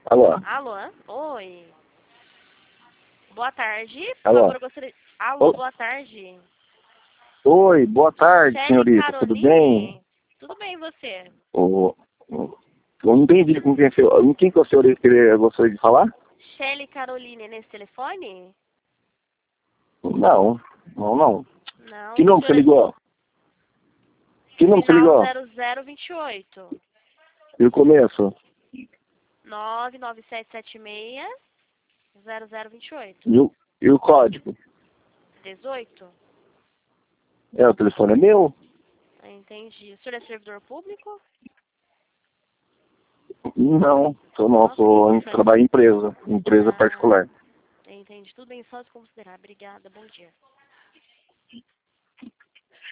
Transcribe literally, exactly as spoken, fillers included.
Alô? Alô? Oi. Boa tarde. Por Alô? favor, eu gostaria... Alô, Ô- boa tarde. Oi, boa tarde, Shelly senhorita. Tudo bem? Caroline? Tudo bem, e você? Ô, ô, eu não entendi com quem, você- com quem que a senhorita queria- gostaria de falar? Shelly Caroline é nesse telefone? Não, não, não. Não, Que o número você senhor é ligou? Que número você final ligou? zero zero vinte e oito. E o começo? nove nove sete sete seis zero zero vinte e oito. E o, e o código? dezoito? É, o telefone é meu? Entendi. O senhor é servidor público? Não, sou não, Nossa, sou em, que foi. trabalho em empresa, empresa Ah, particular. entendi. Tudo bem, só desconsiderar. Obrigada, bom dia.